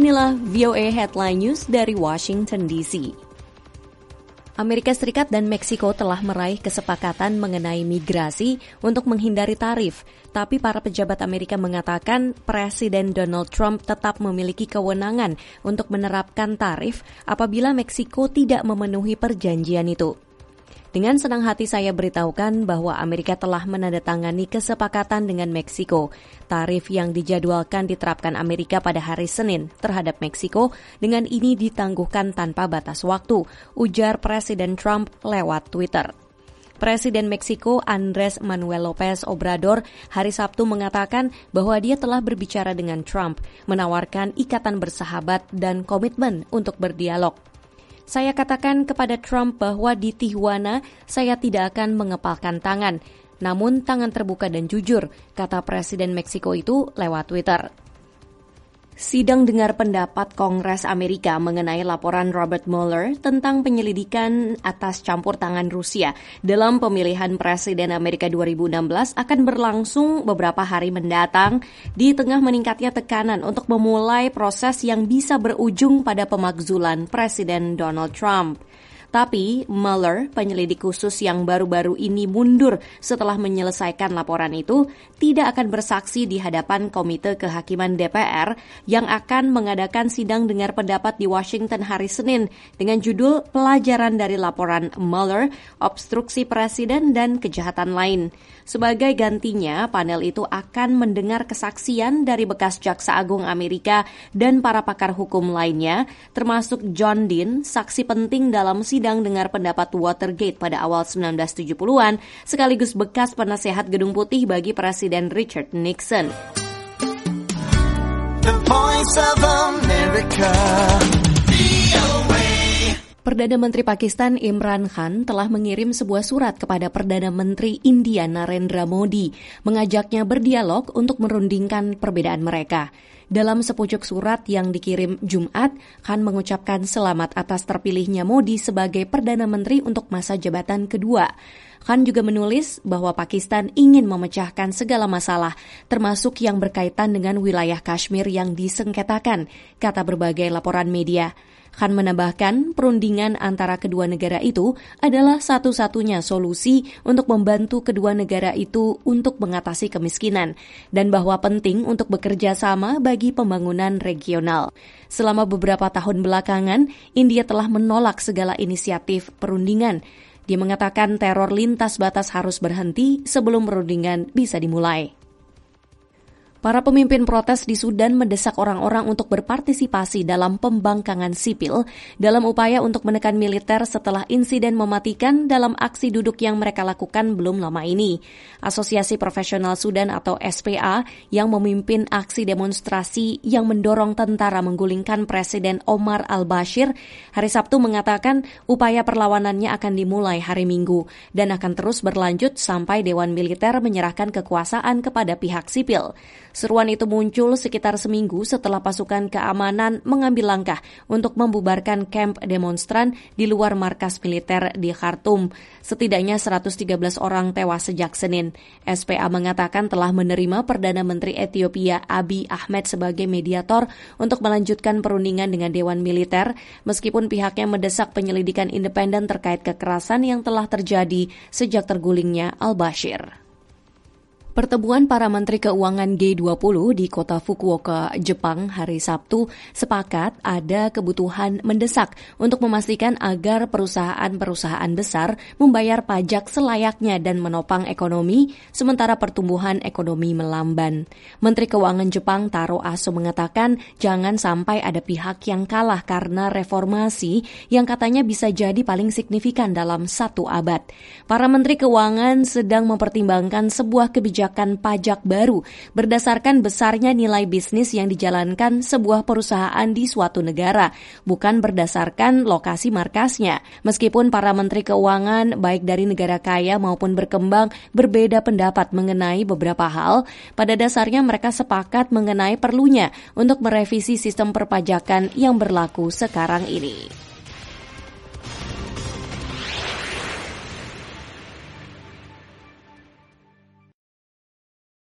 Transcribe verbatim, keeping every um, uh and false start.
Inilah V O A Headline News dari Washington D C. Amerika Serikat dan Meksiko telah meraih kesepakatan mengenai migrasi untuk menghindari tarif, tapi para pejabat Amerika mengatakan Presiden Donald Trump tetap memiliki kewenangan untuk menerapkan tarif apabila Meksiko tidak memenuhi perjanjian itu. Dengan senang hati saya beritahukan bahwa Amerika telah menandatangani kesepakatan dengan Meksiko. Tarif yang dijadwalkan diterapkan Amerika pada hari Senin terhadap Meksiko dengan ini ditangguhkan tanpa batas waktu, ujar Presiden Trump lewat Twitter. Presiden Meksiko Andrés Manuel López Obrador hari Sabtu mengatakan bahwa dia telah berbicara dengan Trump, menawarkan ikatan bersahabat dan komitmen untuk berdialog. Saya katakan kepada Trump bahwa di Tijuana saya tidak akan mengepalkan tangan, namun tangan terbuka dan jujur, kata Presiden Meksiko itu lewat Twitter. Sidang dengar pendapat Kongres Amerika mengenai laporan Robert Mueller tentang penyelidikan atas campur tangan Rusia dalam pemilihan Presiden Amerika dua ribu enam belas akan berlangsung beberapa hari mendatang di tengah meningkatnya tekanan untuk memulai proses yang bisa berujung pada pemakzulan Presiden Donald Trump. Tapi Mueller, penyelidik khusus yang baru-baru ini mundur setelah menyelesaikan laporan itu, tidak akan bersaksi di hadapan Komite Kehakiman D P R yang akan mengadakan sidang dengar pendapat di Washington hari Senin dengan judul Pelajaran dari Laporan Mueller, Obstruksi Presiden dan Kejahatan Lain. Sebagai gantinya, panel itu akan mendengar kesaksian dari bekas Jaksa Agung Amerika dan para pakar hukum lainnya, termasuk John Dean, saksi penting dalam sidang dengar pendapat Watergate pada awal sembilan belas tujuh puluhan, sekaligus bekas penasehat Gedung Putih bagi Presiden Richard Nixon. The Voice of America. Perdana Menteri Pakistan Imran Khan telah mengirim sebuah surat kepada Perdana Menteri India Narendra Modi, mengajaknya berdialog untuk merundingkan perbedaan mereka. Dalam sepucuk surat yang dikirim Jumat, Khan mengucapkan selamat atas terpilihnya Modi sebagai Perdana Menteri untuk masa jabatan kedua. Khan juga menulis bahwa Pakistan ingin memecahkan segala masalah, termasuk yang berkaitan dengan wilayah Kashmir yang disengketakan, kata berbagai laporan media. Khan menambahkan perundingan antara kedua negara itu adalah satu-satunya solusi untuk membantu kedua negara itu untuk mengatasi kemiskinan dan bahwa penting untuk bekerja sama bagi pembangunan regional. Selama beberapa tahun belakangan, India telah menolak segala inisiatif perundingan. Dia mengatakan teror lintas batas harus berhenti sebelum perundingan bisa dimulai. Para pemimpin protes di Sudan mendesak orang-orang untuk berpartisipasi dalam pembangkangan sipil dalam upaya untuk menekan militer setelah insiden mematikan dalam aksi duduk yang mereka lakukan belum lama ini. Asosiasi Profesional Sudan atau S P A yang memimpin aksi demonstrasi yang mendorong tentara menggulingkan Presiden Omar al-Bashir hari Sabtu mengatakan upaya perlawanannya akan dimulai hari Minggu dan akan terus berlanjut sampai Dewan Militer menyerahkan kekuasaan kepada pihak sipil. Seruan itu muncul sekitar seminggu setelah pasukan keamanan mengambil langkah untuk membubarkan kamp demonstran di luar markas militer di Khartoum. Setidaknya seratus tiga belas orang tewas sejak Senin. S P A mengatakan telah menerima Perdana Menteri Ethiopia Abiy Ahmed sebagai mediator untuk melanjutkan perundingan dengan Dewan Militer, meskipun pihaknya mendesak penyelidikan independen terkait kekerasan yang telah terjadi sejak tergulingnya al-Bashir. Pertemuan para Menteri Keuangan G dua puluh di kota Fukuoka, Jepang hari Sabtu sepakat ada kebutuhan mendesak untuk memastikan agar perusahaan-perusahaan besar membayar pajak selayaknya dan menopang ekonomi, sementara pertumbuhan ekonomi melamban. Menteri Keuangan Jepang Taro Aso mengatakan jangan sampai ada pihak yang kalah karena reformasi yang katanya bisa jadi paling signifikan dalam satu abad. Para Menteri Keuangan sedang mempertimbangkan sebuah kebijakan kebijakan pajak baru berdasarkan besarnya nilai bisnis yang dijalankan sebuah perusahaan di suatu negara, bukan berdasarkan lokasi markasnya. Meskipun para menteri keuangan baik dari negara kaya maupun berkembang berbeda pendapat mengenai beberapa hal, pada dasarnya mereka sepakat mengenai perlunya untuk merevisi sistem perpajakan yang berlaku sekarang ini.